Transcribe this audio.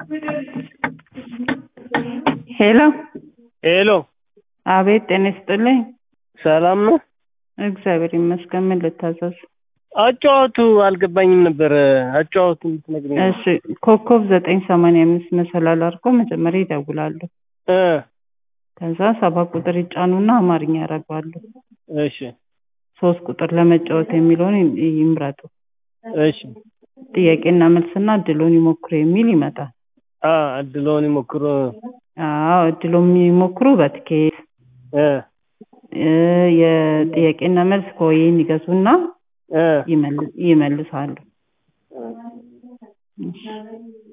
ሄሎ ሄሎ አቤት ጤና ይስጥልኝ። ሰላም ነው? እግዚአብሔር ይመስገን። ምን ልታዘዝ? አጫወቱ አልገባኝም ነበር። አጫወቱ የምትነግሪኝ? እሺ ኮከብ 985 መሰላል አድርገው መጀመሪያ ይደውላሉ። ከዛ 7 ቁጥር ይጫኑና አማርኛ ያደርጋሉ። እሺ 3 ቁጥር ለመጫወት የሚለውን ይምረጡ። እሺ ጥያቄና መልስና እድሉን ይሞክሩ የሚል ይመጣል። እድሉን ይሞክሩ። እድሉን ይሞክሩ በትኬት የጥያቄና መልስ ኮይን ይገዙና ይመልሳሉ።